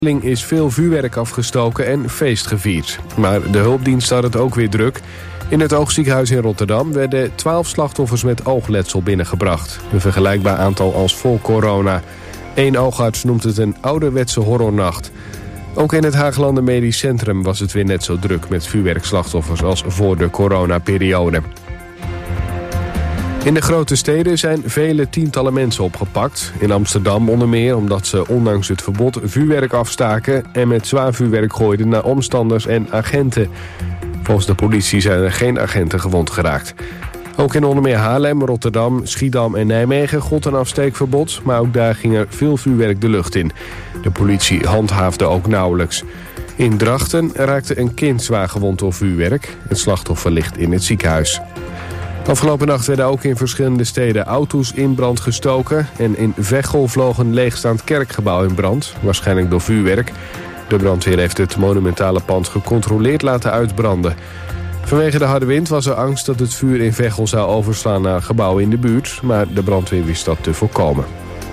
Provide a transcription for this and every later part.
is veel vuurwerk afgestoken en feest gevierd. Maar de hulpdienst had het ook weer druk. In het oogziekenhuis in Rotterdam werden 12 slachtoffers met oogletsel binnengebracht. Een vergelijkbaar aantal als voor corona. Eén oogarts noemt het een ouderwetse horrornacht. Ook in het Haaglanden Medisch Centrum was het weer net zo druk met vuurwerkslachtoffers als voor de coronaperiode. In de grote steden zijn vele tientallen mensen opgepakt. In Amsterdam onder meer omdat ze ondanks het verbod vuurwerk afstaken en met zwaar vuurwerk gooiden naar omstanders en agenten. Volgens de politie zijn er geen agenten gewond geraakt. Ook in onder meer Haarlem, Rotterdam, Schiedam en Nijmegen gold een afsteekverbod, maar ook daar ging er veel vuurwerk de lucht in. De politie handhaafde ook nauwelijks. In Drachten raakte een kind zwaar gewond door vuurwerk. Het slachtoffer ligt in het ziekenhuis. Afgelopen nacht werden ook in verschillende steden auto's in brand gestoken. En in Veghel vloog een leegstaand kerkgebouw in brand, waarschijnlijk door vuurwerk. De brandweer heeft het monumentale pand gecontroleerd laten uitbranden. Vanwege de harde wind was er angst dat het vuur in Veghel zou overslaan naar gebouwen in de buurt, maar de brandweer wist dat te voorkomen.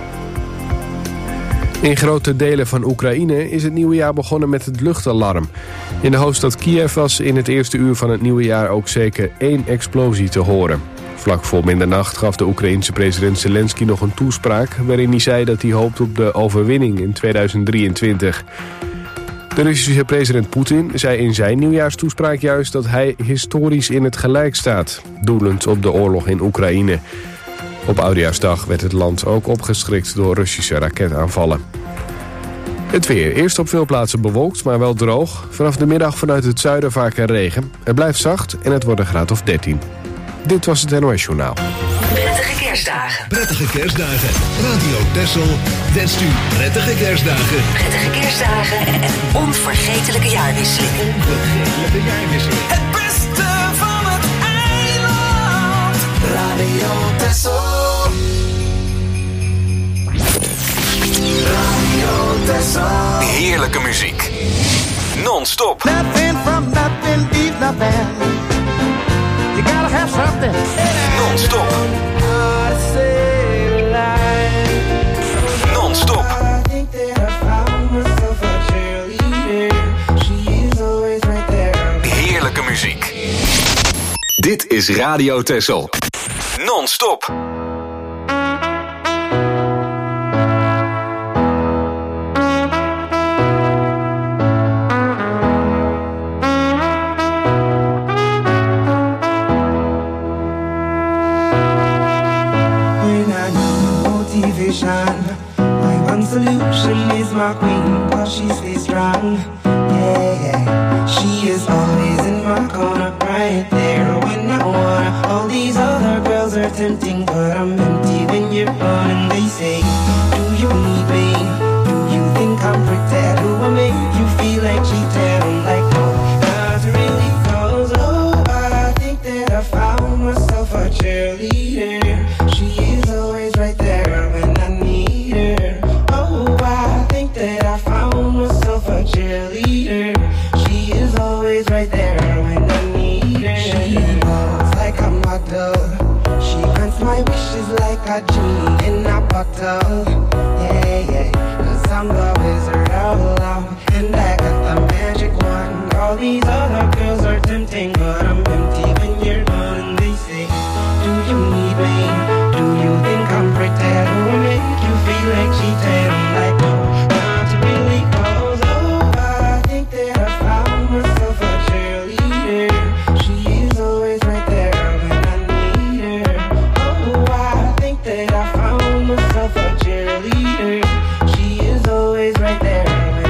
In grote delen van Oekraïne is het nieuwe jaar begonnen met het luchtalarm. In de hoofdstad Kiev was in het eerste uur van het nieuwe jaar ook zeker 1 explosie te horen. Vlak voor middernacht gaf de Oekraïense president Zelensky nog een toespraak waarin hij zei dat hij hoopt op de overwinning in 2023. De Russische president Poetin zei in zijn nieuwjaarstoespraak juist dat hij historisch in het gelijk staat, doelend op de oorlog in Oekraïne. Op Oudejaarsdag werd het land ook opgeschrikt door Russische raketaanvallen. Het weer. Eerst op veel plaatsen bewolkt, maar wel droog. Vanaf de middag vanuit het zuiden vaker regen. Het blijft zacht en het wordt een graad of 13. Dit was het NOS Journaal. Prettige kerstdagen. Prettige kerstdagen. Radio Texel wenst u prettige kerstdagen. Prettige kerstdagen en onvergetelijke jaarwisselingen. Onvergetelijke jaarwisselingen. Het beste van het eiland. Radio Texel. Radio Texel. Heerlijke muziek. Non-stop. Nothing from nothing is nothing. You gotta have something. Non-stop. Non-stop. Heerlijke muziek. Dit is Radio Texel. Non-stop. My one solution is my queen, cause she stays strong. Yeah, yeah. She is always in my corner, right there when I wanna. All these other girls are tempting, but I'm empty when you're gone. And they say, do you need me? Do you think I'm pretend? Do I make you feel like cheating? I'm like, no, not really, cause oh, I think that I found myself a cheerleader. She is always right there when I need her. Oh, I think that I found myself a cheerleader. She is always right there when I need her. She walks like a model. She grants my wishes like a genie in a bottle. Yeah, yeah, cause I'm the wizard of love, and I got the magic wand. All these other girls are tempting, but I'm empty when you're gone. And they say, do you need me? Do you think I'm pretend? Do I make you feel like cheating? I'm like, no, not really, cause oh, I think that I found myself a cheerleader. She is always right there when I need her. Oh, I think that I found myself a cheerleader. She is always right there when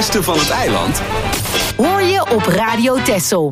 beste van het eiland hoor je op Radio Texel.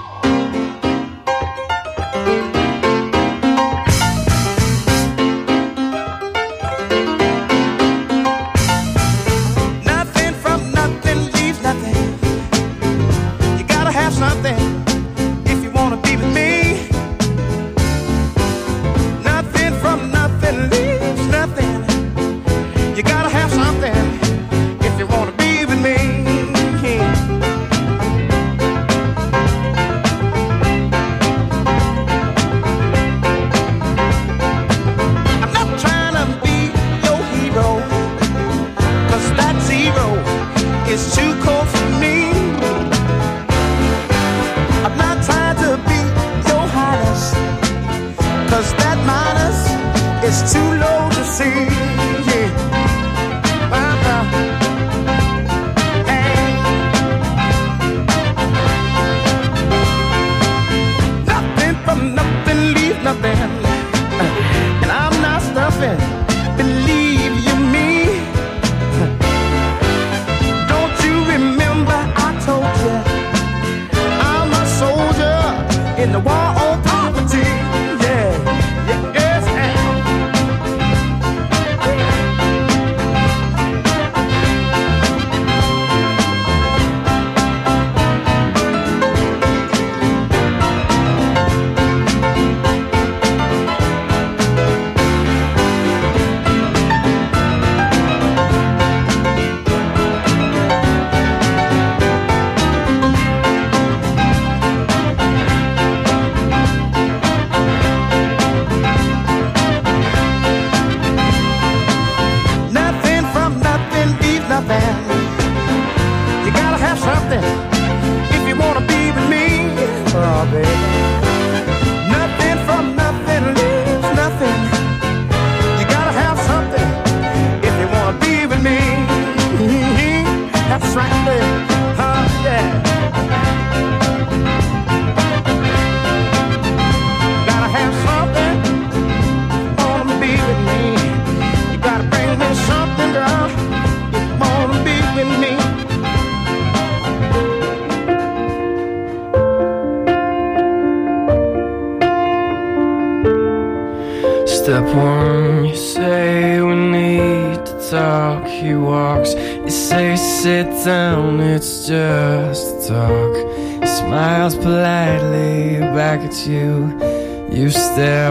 Step one, you say we need to talk. He walks, you say sit down, it's just talk. He smiles politely back at you. You stare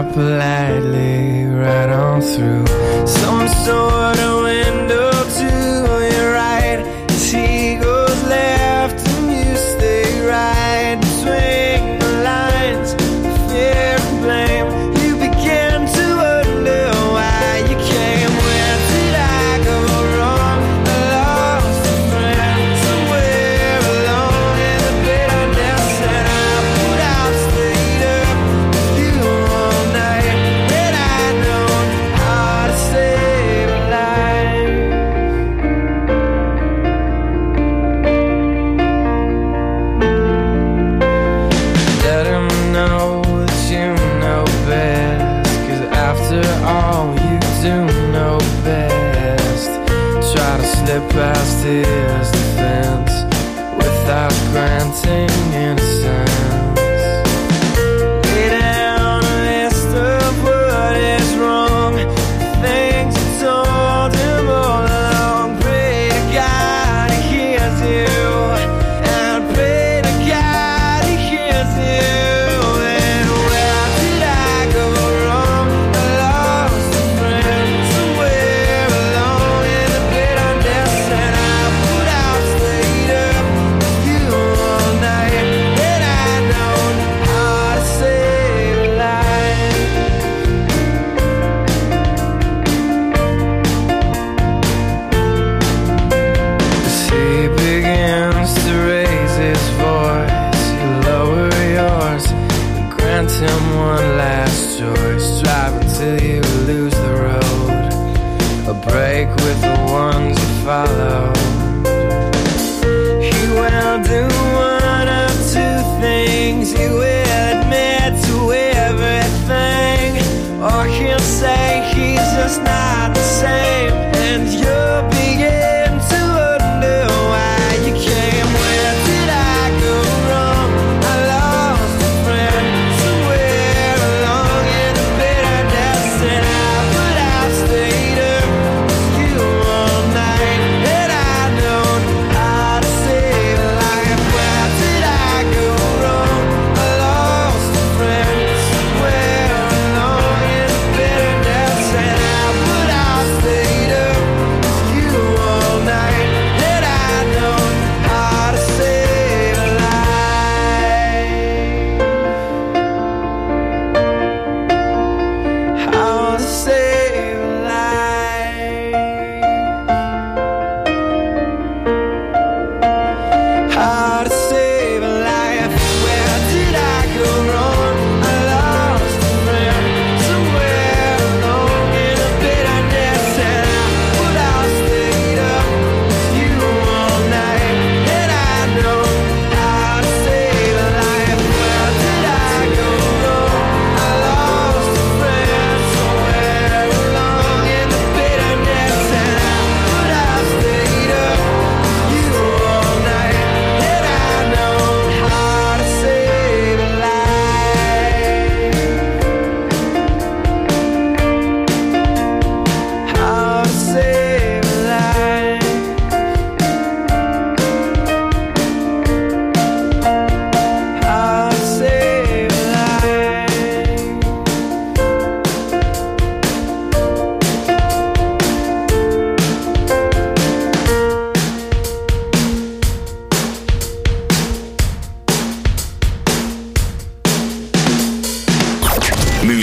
politely right on through some sort of window to your right. As he goes left and you stay right between the lines of fear and blame. You begin to wonder why you came. Where did I go wrong? I lost a friend somewhere alone in the bitterness, and I put out stayed up with you all night. Then I know how to save a life. Let him know that you know best, 'cause after all you do know best. Try to slip past his defense without granting innocence. Lay down a list of what is wrong, things you told him all along. Pray to God he hears you, and pray to God he hears you. And where did I go wrong? I lost a friend somewhere alone in the bitterness, and I put out stayed up with you all night. Then I know how to save a life. As he begins to raise his voice, you lower yours, grant him one last choice. Drive until you lose the road, a break with the ones you follow. He will do one of two things. He will admit to everything, or he'll say he's just not the same. And you'll begin to wonder why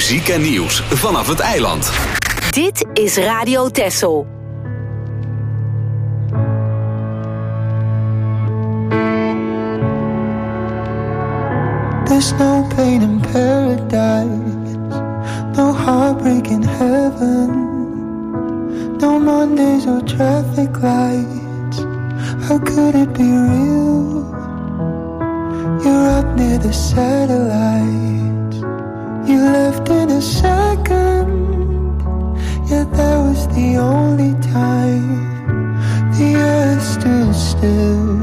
muziek en nieuws vanaf het eiland. Dit is Radio Texel. There's no pain in paradise, no heartbreak in heaven, no Mondays or traffic lights. How could it be real? You're up near the satellites. You left in a second, yet that was the only time the earth stood still.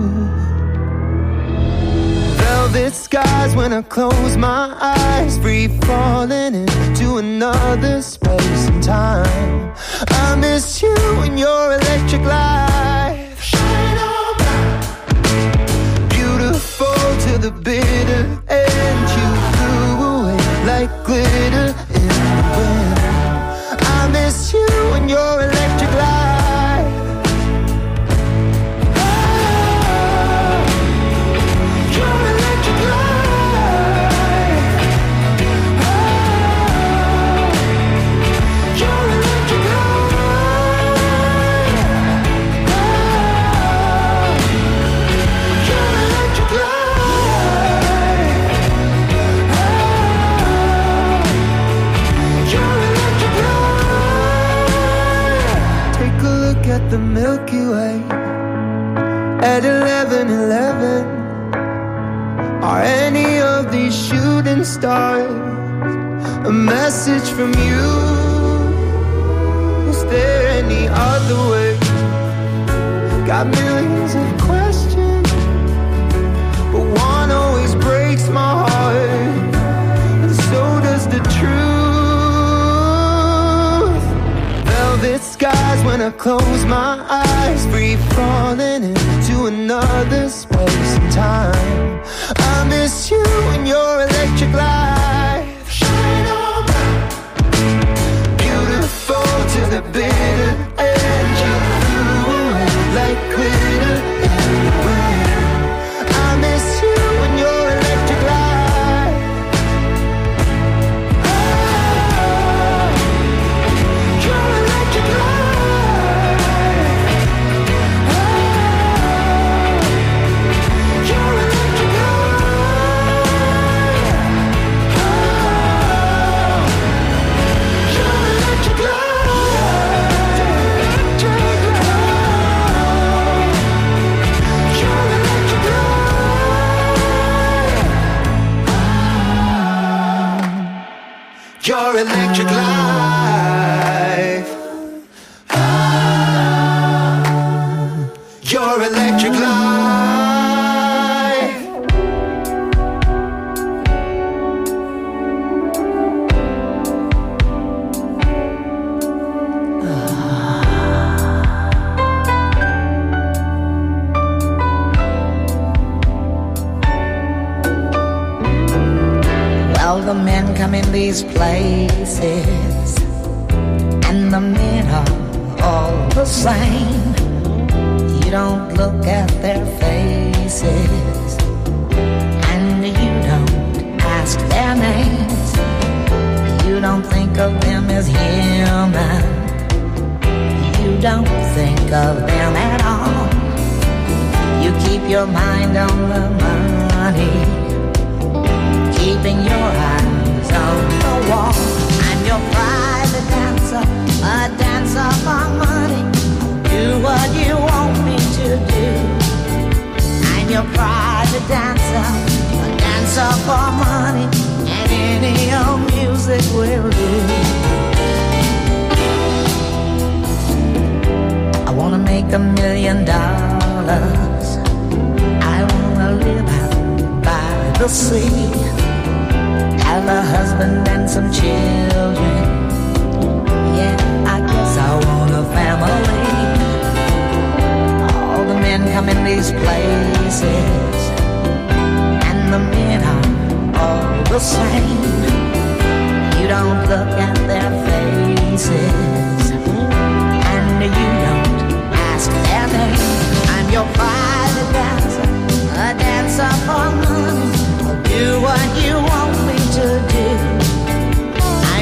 Velvet skies when I close my eyes, free falling into another space and time. I miss you and your electric light. Shine on bright. Beautiful to the bitter end. You flew away like glitter in the wind. I miss you and your electric light. At the Milky Way at 11:11. Are any of these shooting stars a message from you? Is there any other way? Got millions of questions, but one always breaks my heart, and so does the truth. Velvet skies when I close my eyes, free falling into another space and time. I miss you and your electric light. Shine on bright. Beautiful to the bitter end. You flew away like glitter in the wind. I miss you and your electric light. Your electric life. Your electric life. Well, the men come in these places, and the men are all the same. You don't look at their faces, and you don't ask their names. You don't think of them as human. You don't think of them at all. You keep your mind on the money, keeping your eyes on the wall. I'm your private dancer, a dancer for money. Do what you want me to do. I'm your private dancer, a dancer for money, and any old music will do. I wanna make $1 million. I wanna live out by the sea, have a husband and some children. Yeah, I guess I want a family. All the men come in these places, and the men are all the same. You don't look at their faces, and you don't ask their name. I'm your private dancer, a dancer for money. Do what you want me to do.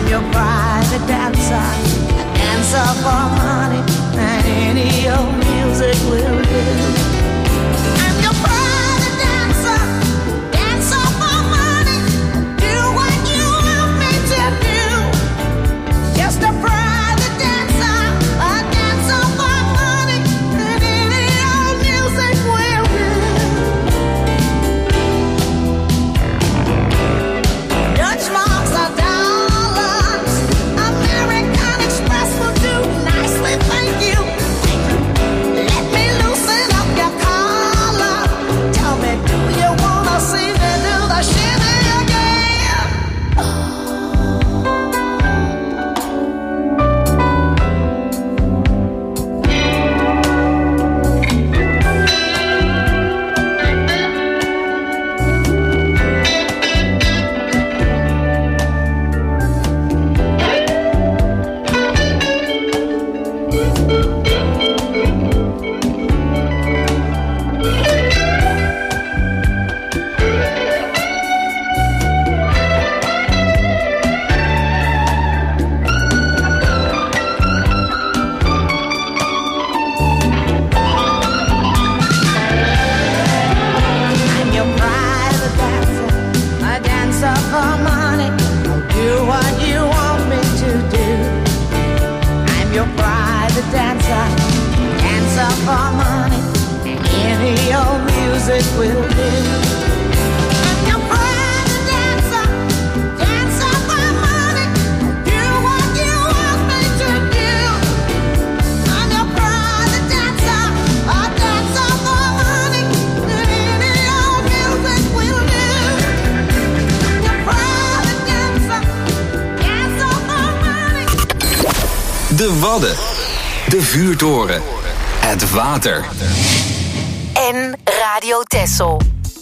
any old music will do. And your private dancer, dancer for money, do what you want me to do. I'm your private dancer, a dancer for money, any old music will do. I'm your private dancer, dancer for money. De Wadden. De Vuurtoren. Het water. En Radio Texel.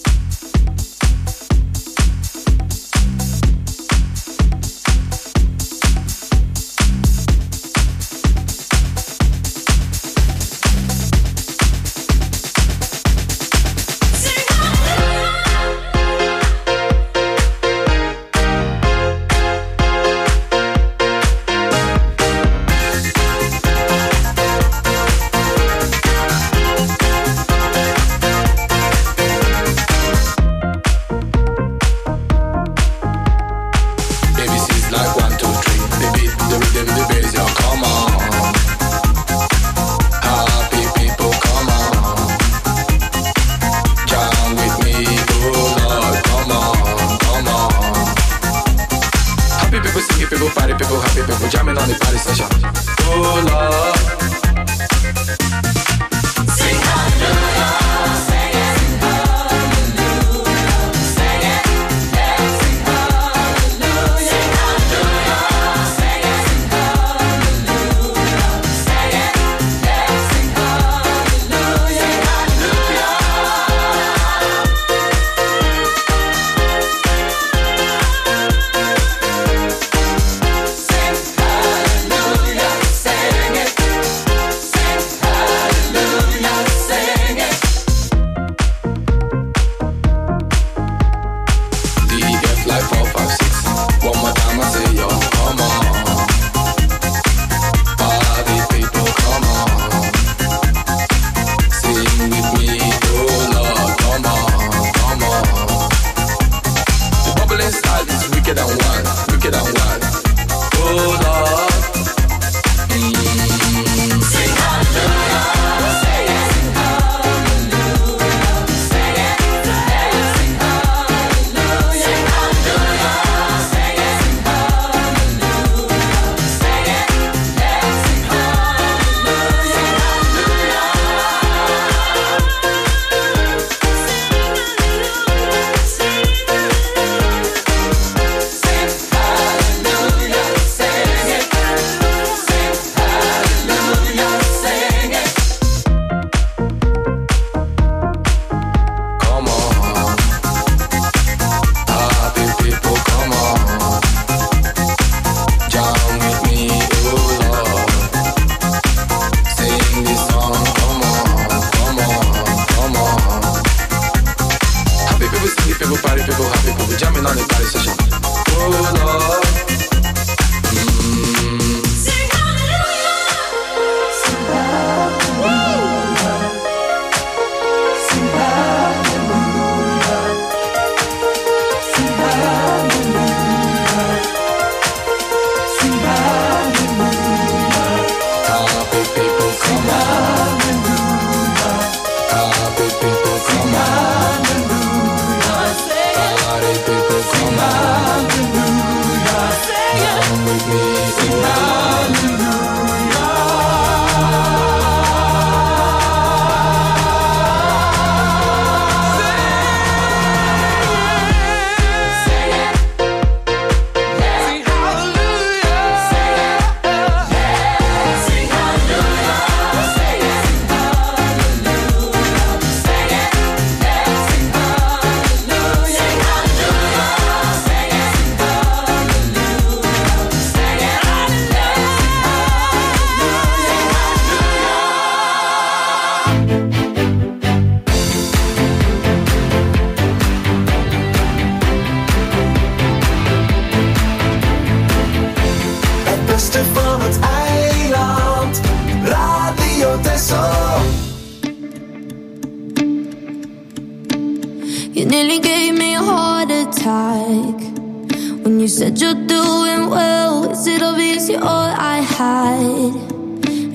You nearly gave me a heart attack when you said you're doing well. Is it obvious you're all I had? And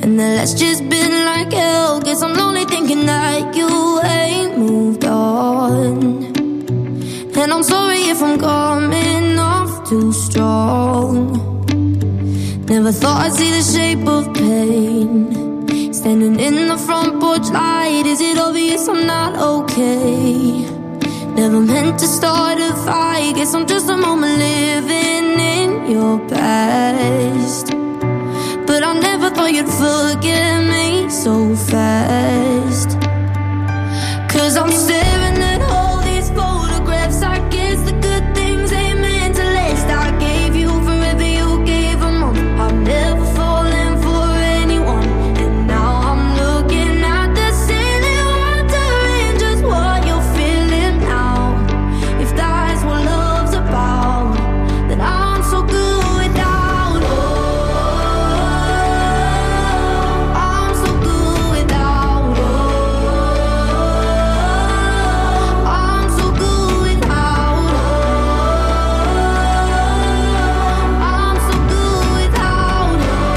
And the last just been like hell. Guess I'm lonely thinking that you ain't moved on. And I'm sorry if I'm coming off too strong. Never thought I'd see the shape of pain. Standing in the front porch light, is it obvious I'm not okay? Never meant to start a fight. Guess I'm just a moment living in your past. But I never thought you'd forgive me so fast. 'Cause I'm staring at all these photographs. I guess the good things ain't meant to last. I gave you forever, you gave them all. I've never fallen for anyone. And now I'm looking at the ceiling, wondering just what you're feeling now. If that's what love's about, then I'm so good without. Oh, I'm so good without. Oh, I'm so good without. Oh, I'm so good without.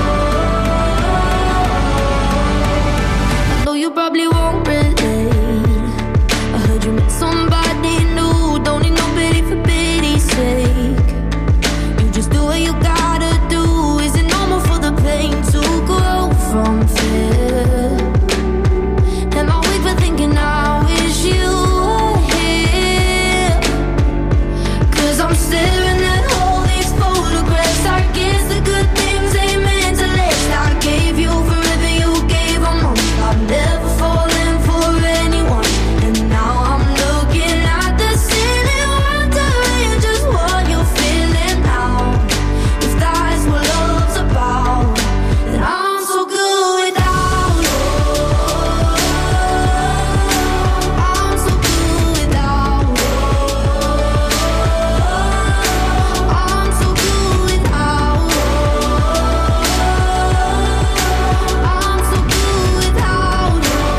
I know you probably won't relate. I heard you met somebody new. Don't need no pity for pity's sake. You just do what you gotta do. Is it normal for the pain to grow from fear? Am I weak for thinking I wish you were here? 'Cause I'm staring at all these photographs. I guess the good things ain't meant to last. I gave you forever, you gave them all. I've never fallen for anyone. And now I'm looking at the ceiling, wondering just what you're feeling now. If that's what love's about, then I'm so good without. Oh, I'm so good without. Oh, I'm so good without. I'm so good without.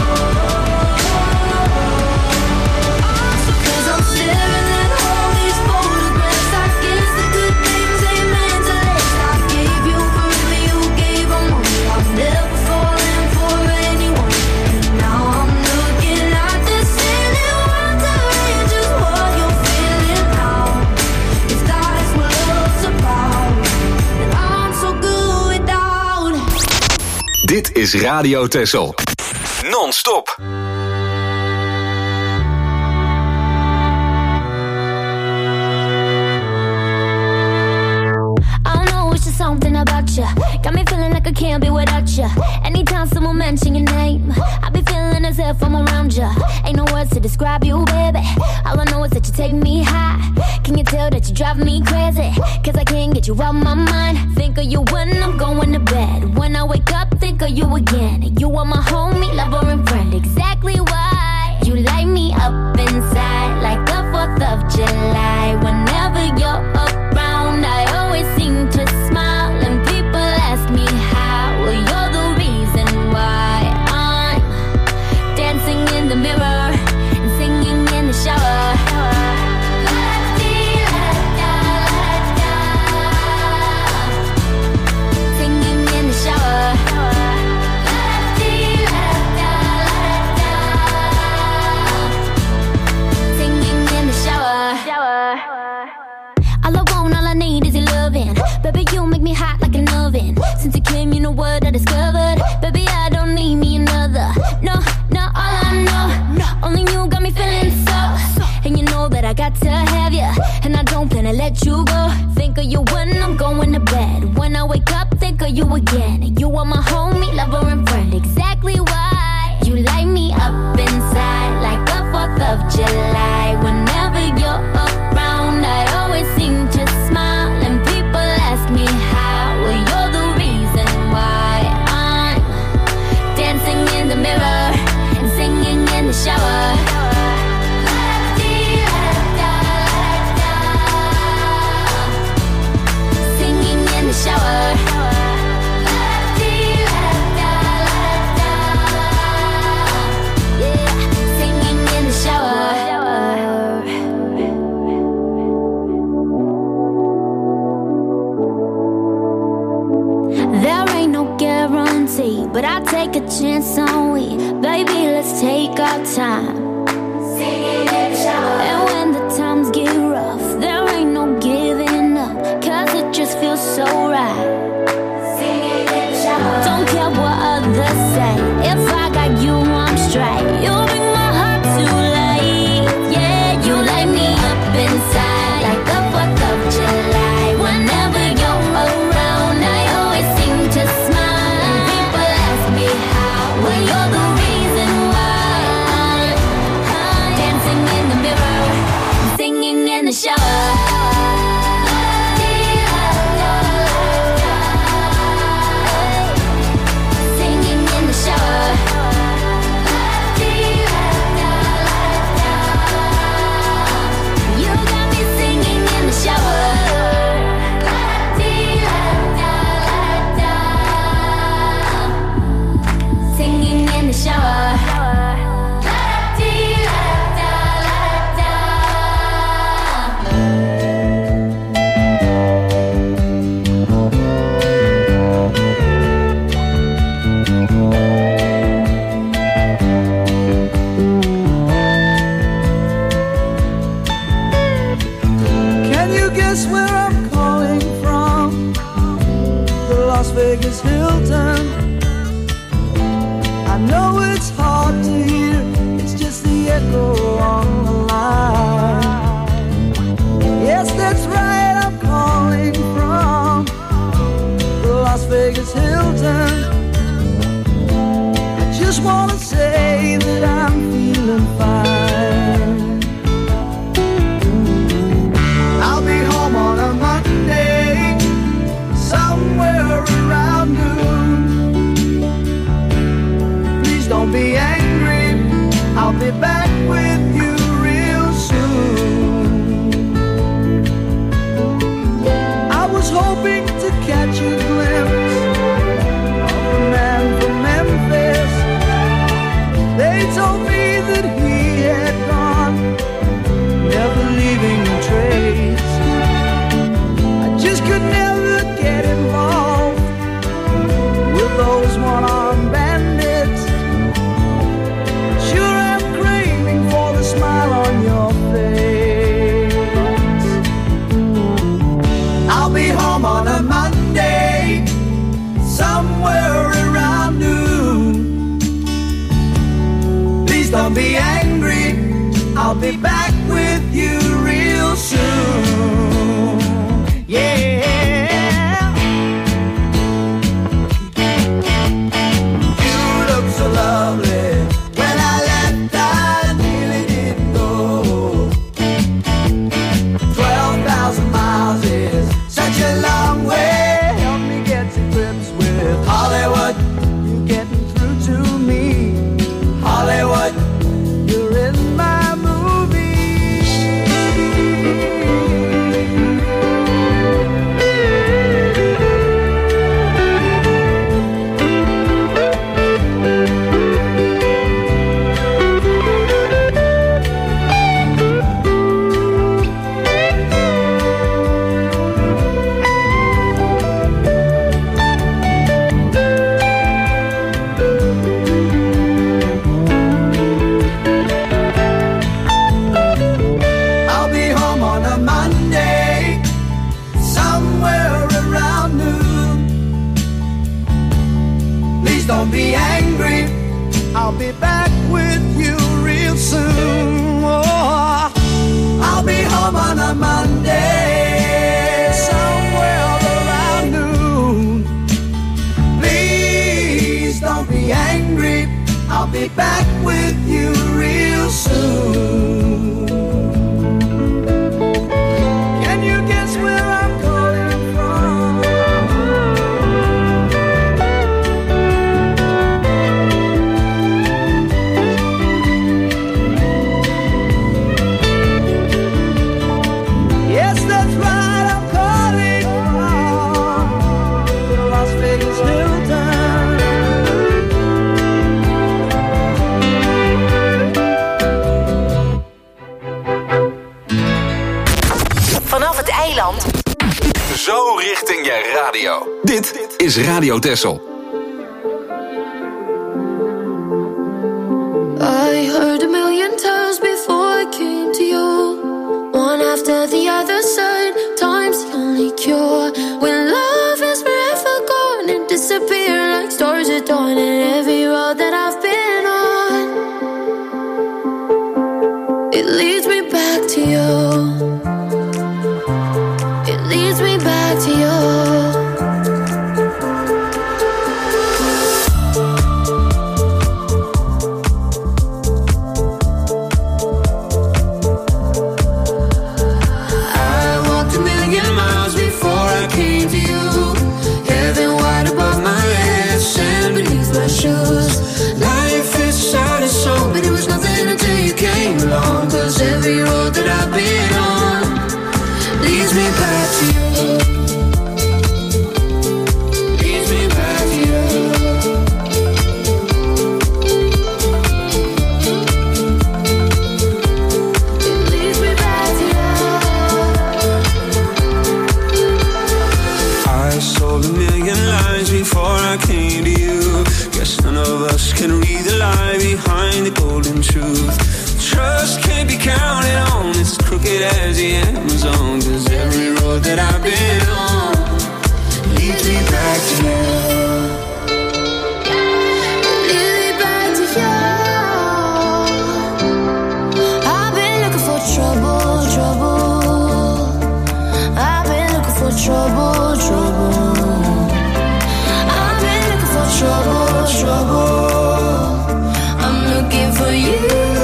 'Cause I'm staring at all these photographs. I guess the good things ain't meant to last. I gave you forever, you gave them all. I've never fallen for anyone. And now I'm looking at the ceiling, wondering just what you're feeling now. If that's what love's about, then I'm so good without. Dit is Radio Texel. Non-stop. I don't know, it's just something about you. Got me feeling like I can't be without you. Anytime someone mention your name, I be feeling as if I'm around you. Ain't no words to describe you, baby. All I know is that you take me high. Can you tell that you drive me crazy? 'Cause I can't get you out my mind. Think of you when I'm going to bed. When I wake up, think of you again. You are my homie, lover and friend. Exactly why you light me up inside like the 4th of July. Whenever you're around, I always seem to smile. And people ask me how. Well, you're the reason why I'm dancing in the mirror and singing in the shower. Singing in the shower. Singing in the shower. All I want, all I need is your loving. Baby, you make me hot like an oven. Since you came, you know what I discovered. Baby, I don't need me another. No, no, all I know, only you got me feeling so. And you know that I got to have you, and I don't plan to let you go. Think of you when I'm going to bed. When I wake up, think of you again. You are my homie, lover and friend. Exactly why you light me up inside like the 4th of July. Whenever you're around, I always seem to smile. And people ask me how. Well, you're the reason why I'm dancing in the mirror and singing in the shower. Singing in the shower. Yeah, singing in the shower. guarantee, but I take a chance on we. Baby, let's take our time. Singing in the shower. And when the times get rough, there ain't no giving up, 'cause it just feels so right. Singing in the shower. Don't care what others say, if I got you, I'm straight. You bring my heart to life, yeah. You light me up inside like the 4th of July. Whenever you're around, I always seem to smile. People ask me how, well, you're the reason why. Dancing in the mirror, singing in the shower. Singing in the shower. You got me singing in the shower. Singing in the shower. Can you guess where I'm calling from? The Las Vegas Hilton. I know it's hard to hear, it's just the echo on the line. Yes, that's right, I'm calling from the Las Vegas Hilton. I just wanna say that I'm feeling fine. I'll be home on a Monday, somewhere around noon. Please don't be angry, I'll be back with you real soon. I was hoping to catch a glimpse of a man from Memphis. They told me that he had gone, never leaving a trace. I just could never get involved with those one-armed bandits. Sure, I'm craving for the smile on your face. I'll be home on a Monday, somewhere around noon. Please don't be angry, I'll be back with you real soon. Yeah. You look so lovely. When I left, I nearly didn't go. 12,000 miles is such a long way. Help me get to grips with Hollywood. You're getting through to me, Hollywood. You're in my movie. I'll be home on a Monday, somewhere around noon. Please don't be angry, I'll be back with you real soon. Oh, I'll be home on a Monday, somewhere around noon. Please don't be angry, I'll be back with you real soon. Can you guess where I'm calling from? Yes, that's right, I'm calling from the Las Vegas Hilton. Vanaf het eiland. Zo richting je radio. Dit is Radio Texel. lies before I came to you. Guess none of us can read the lie behind the golden truth. Trust can't be counted on, it's as crooked as the Amazon. 'Cause every road that I've been on leads me back to you. Lead me back to you. I've been looking for trouble, trouble. I've been looking for trouble, trouble. I've been looking for trouble, trouble. I'm looking for you.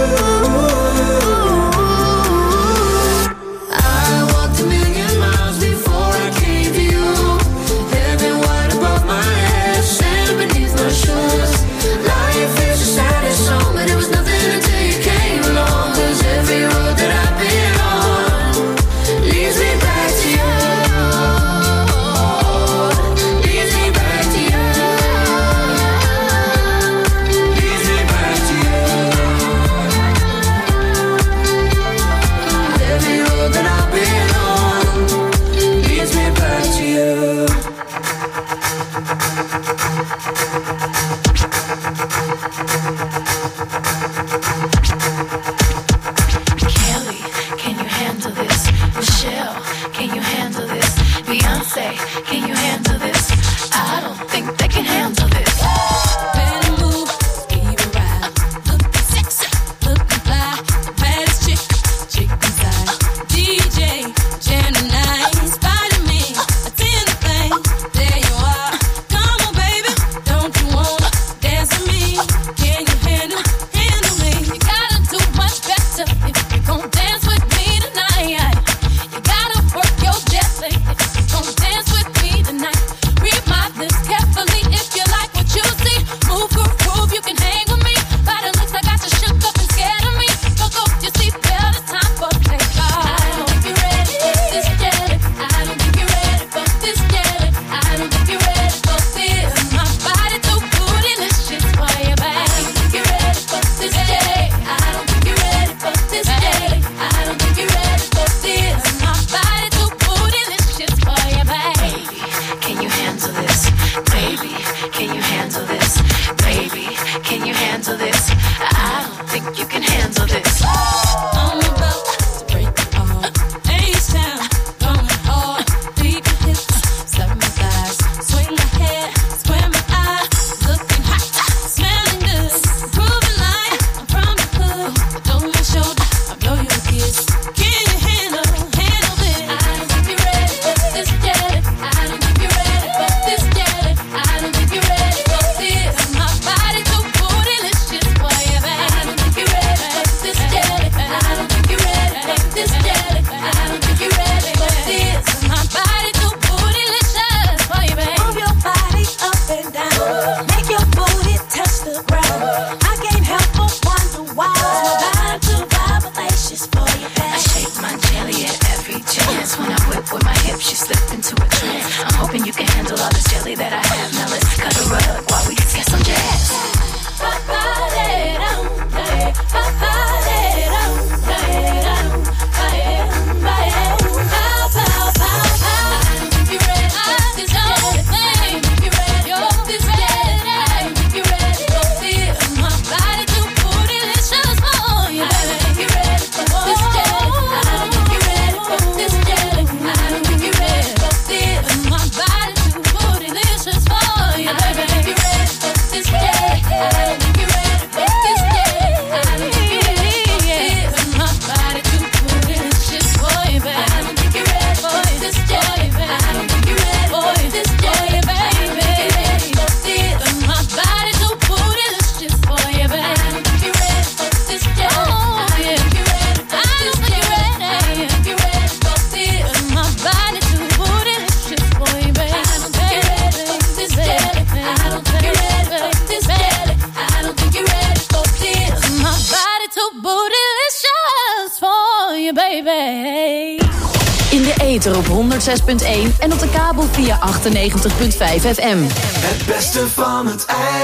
In de ether op 106.1 en op de kabel via 98.5 FM. Het beste van het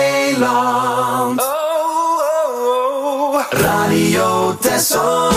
eiland. Radio Texel.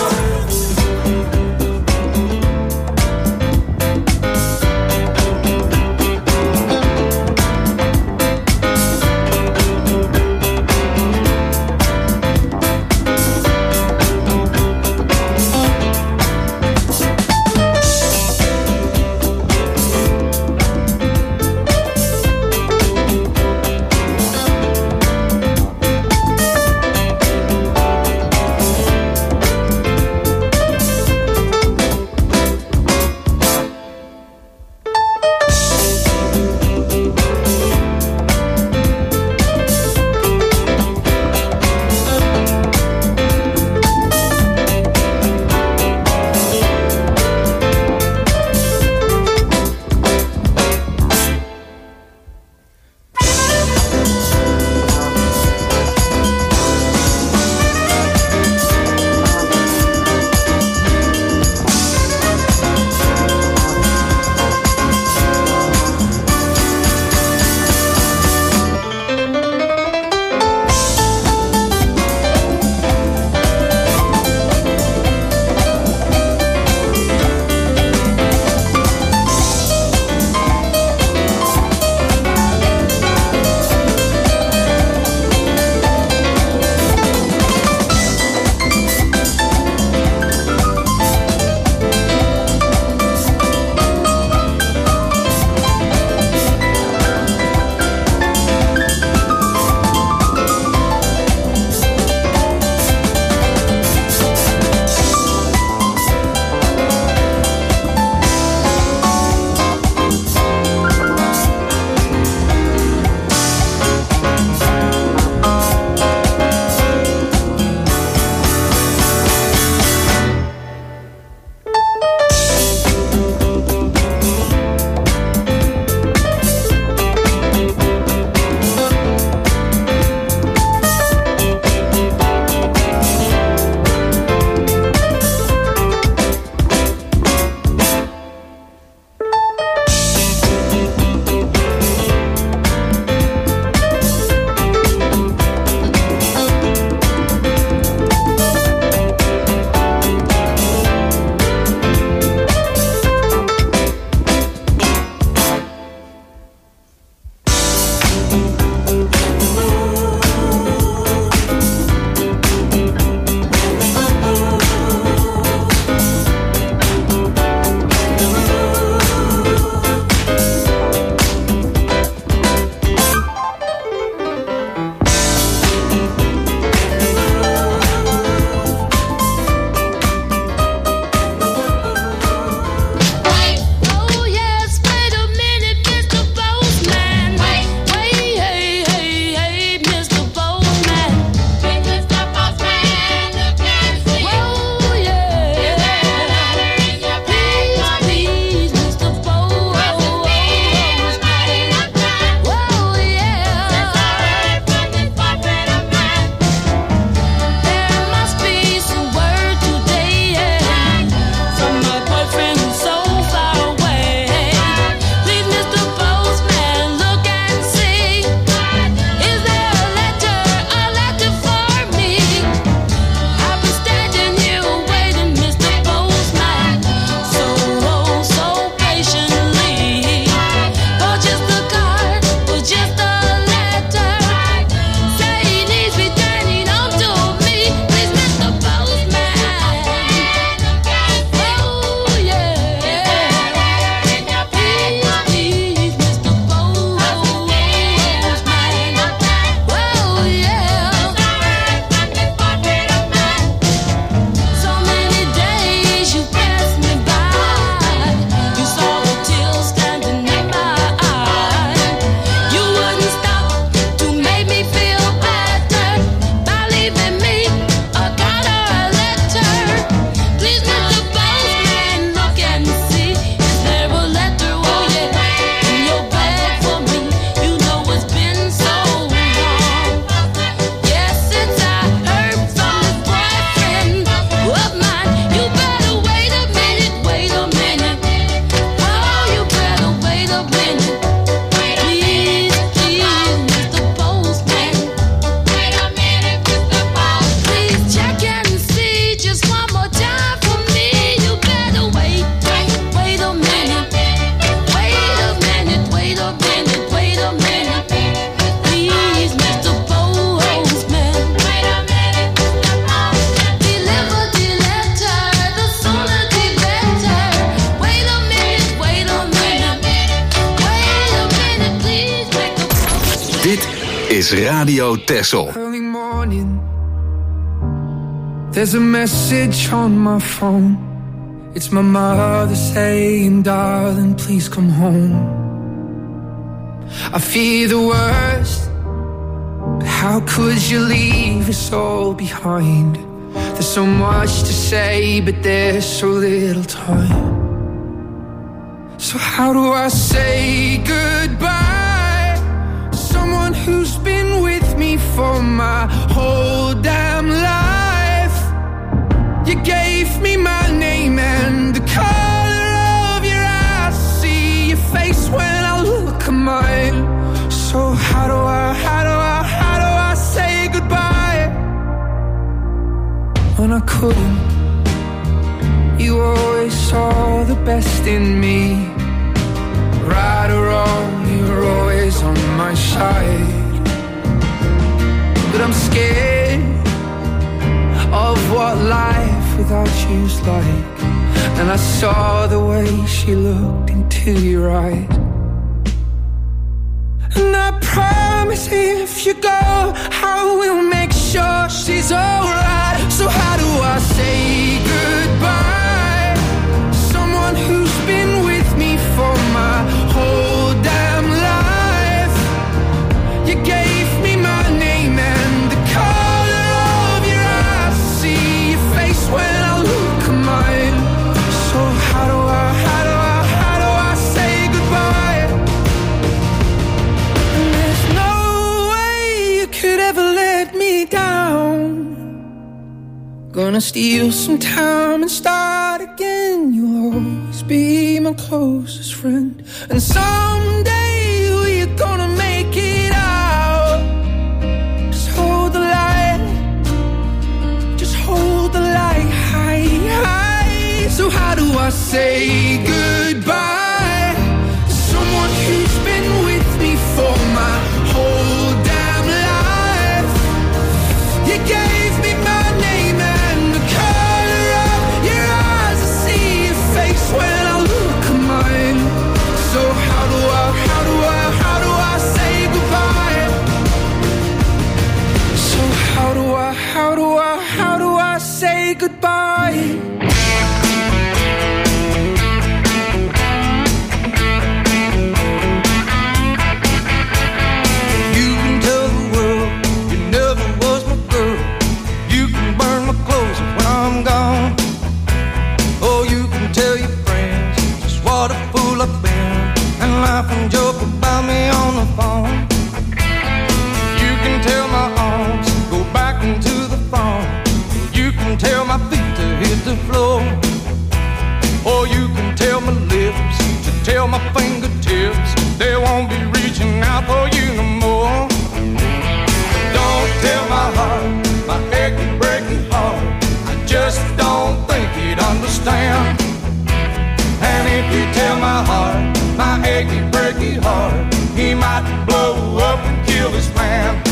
Dit is Radio Texel. Early morning, there's a message on my phone. It's my mother saying, darling, please come home. I fear the worst, but how could you leave us all behind? There's so much to say, but there's so little time. So how do I say goodbye to someone who's been with me for my whole damn life? You gave me my name and the color of your eyes. See your face when I look at mine. So how do I say goodbye when I couldn't? You always saw the best in me. Right or wrong, you're always on my side. But I'm scared of what life without you's like. And I saw the way she looked into your eyes. And I promise if you go, I will make sure she's alright. So how do I say goodbye to someone who's been with me for my whole damn life? You gave me my name and the color of your eyes. See your face when I look at mine. So how do I say goodbye? And there's no way you could ever let me down. Gonna steal some time and start again. You'll always be my closest friend. And someday we're gonna make it out. Just hold the light. Just hold the light high, high. So how do I say goodbye to someone who's been with me for my whole damn life? You gave me my name and the color of your eyes. I see your face when I look at mine. So how do I say goodbye? So how do I say goodbye? And joke about me on the phone. You can tell my arms go back into the phone. You can tell my feet to hit the floor. Or you can tell my lips to tell my fingertips they won't be reaching out for you no more. Don't tell my heart, my achy, breaky heart, I just don't think he'd understand. And if you tell my heart, my achy, breaky heart, he might blow up and kill his man.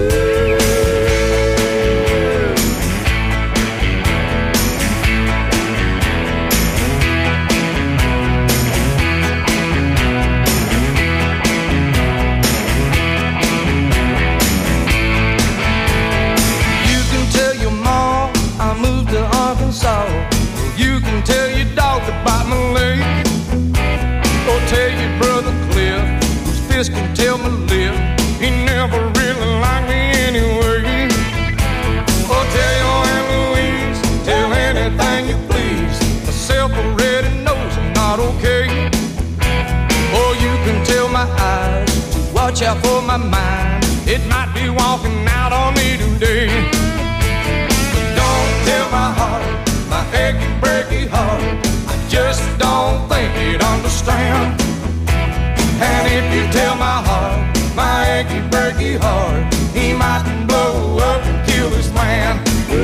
You can tell your mom I moved to Arkansas. You can tell your dog to bite my leg. Or tell your brother Cliff, whose fist can tell my lip, he never really liked me anyway. Or tell your Aunt Louise, tell anything you please, myself already knows I'm not okay. Or you can tell my eyes to watch out for my mind, it might be walking out on me today. But don't tell my heart, my achy, breaky heart, I just don't think he'd understand. And if you tell my heart, my achy, breaky heart, he might blow up and kill this man.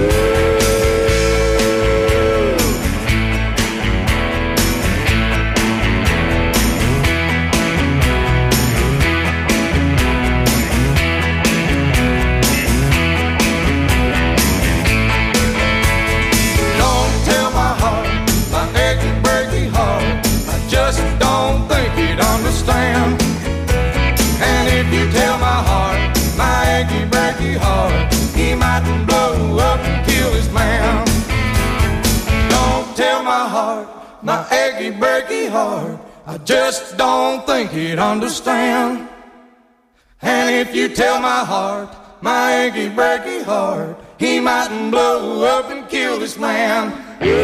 Don't tell my heart, my achy, breaky heart, I just don't think he'd understand. And if you tell my heart, my achy breaky heart, I just don't think he'd understand. And if you tell my heart, my achy breaky heart, he mightn't blow up and kill this man.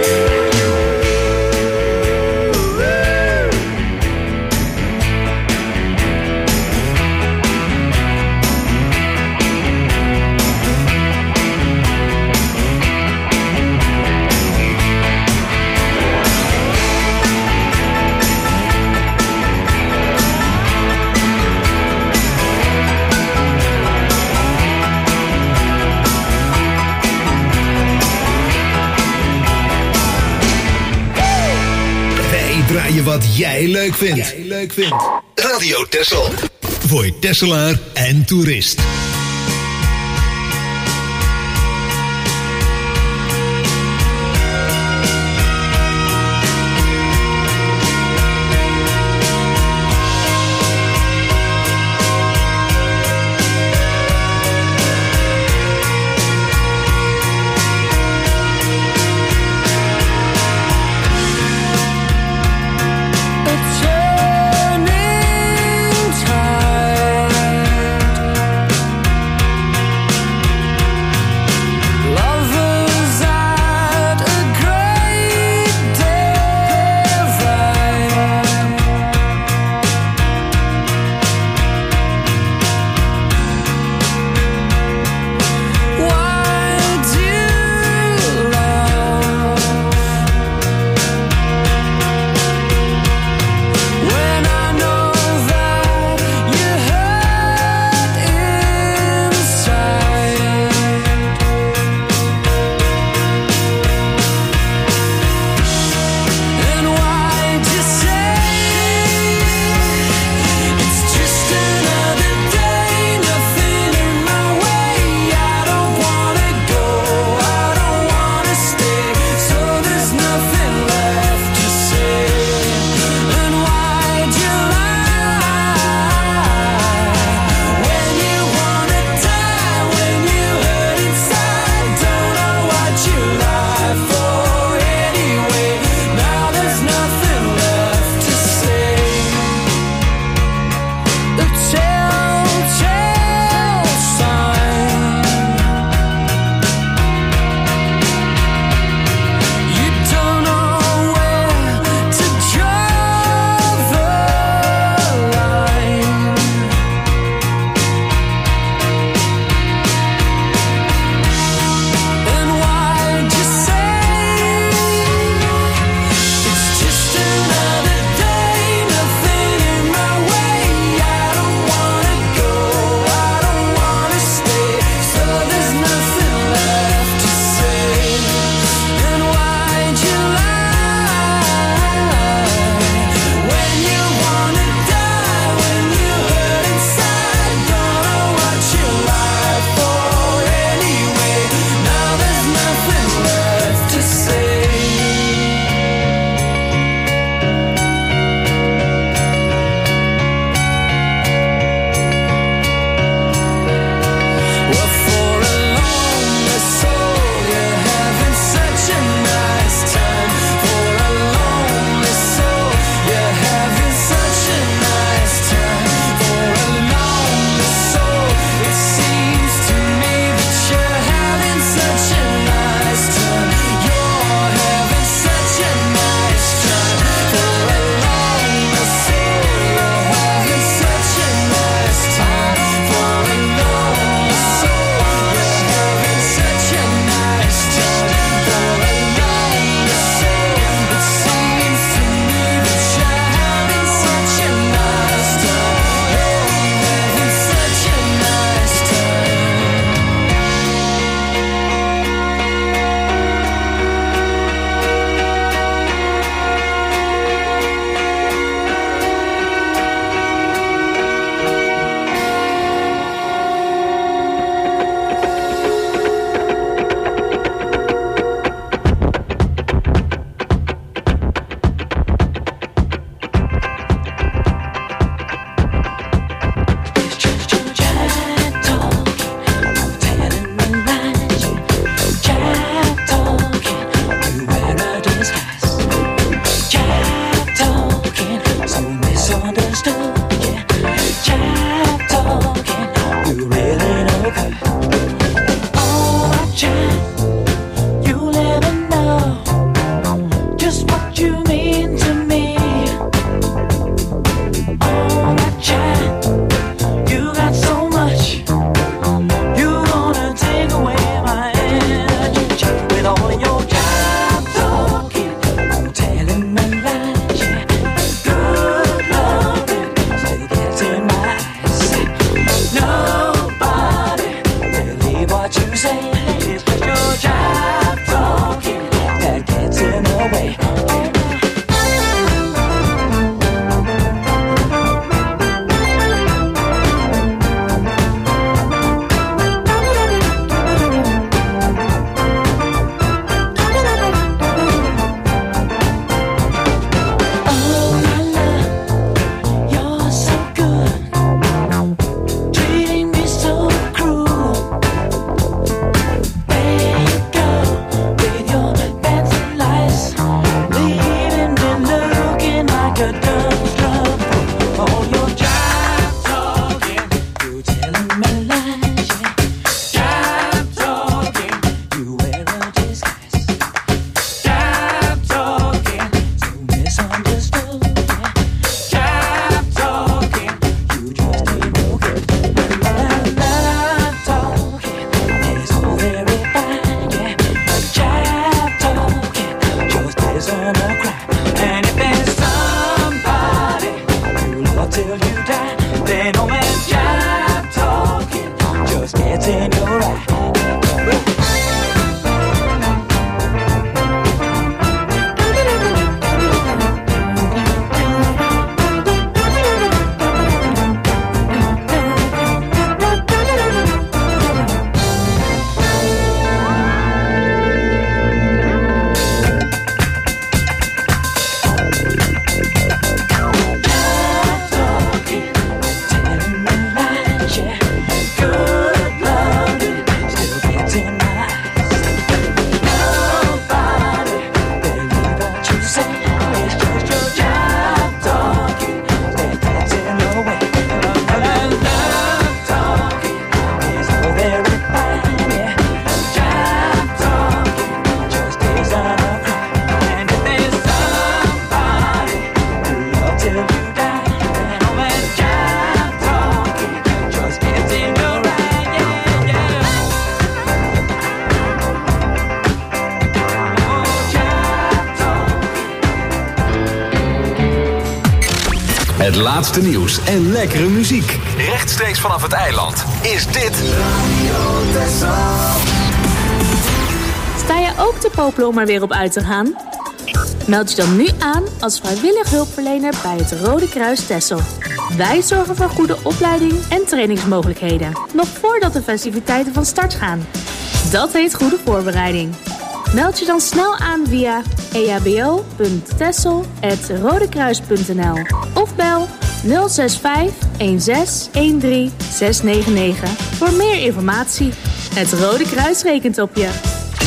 Draaien wat jij leuk vindt. Radio Texel. Voor Tesselaar en toerist. Turning tide Het laatste nieuws en lekkere muziek. Rechtstreeks vanaf het eiland is dit Radio Texel. Sta je ook te popelen om er weer op uit te gaan? Meld je dan nu aan als vrijwillig hulpverlener bij het Rode Kruis Texel. Wij zorgen voor goede opleiding en trainingsmogelijkheden, nog voordat de festiviteiten van start gaan. Dat heet goede voorbereiding. Meld je dan snel aan via ehbo.texel@rodekruis.nl of bel 065 16 13 699 voor meer informatie. Het Rode Kruis rekent op je.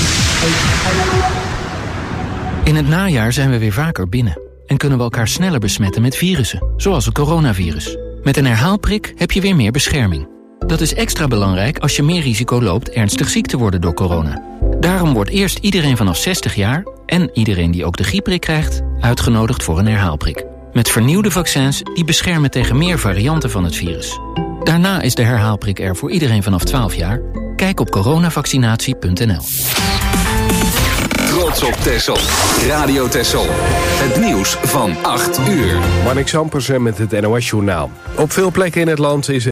In het najaar zijn we weer vaker binnen en kunnen we elkaar sneller besmetten met virussen, zoals het coronavirus. Met een herhaalprik heb je weer meer bescherming. Dat is extra belangrijk als je meer risico loopt ernstig ziek te worden door corona. Daarom wordt eerst iedereen vanaf 60 jaar en iedereen die ook de griepprik krijgt uitgenodigd voor een herhaalprik. Met vernieuwde vaccins die beschermen tegen meer varianten van het virus. Daarna is de herhaalprik er voor iedereen vanaf 12 jaar. Kijk op coronavaccinatie.nl. Trots op Texel. Radio Texel. Het nieuws van 8 uur. Marnix Ampersen met het NOS-journaal. Op veel plekken in het land is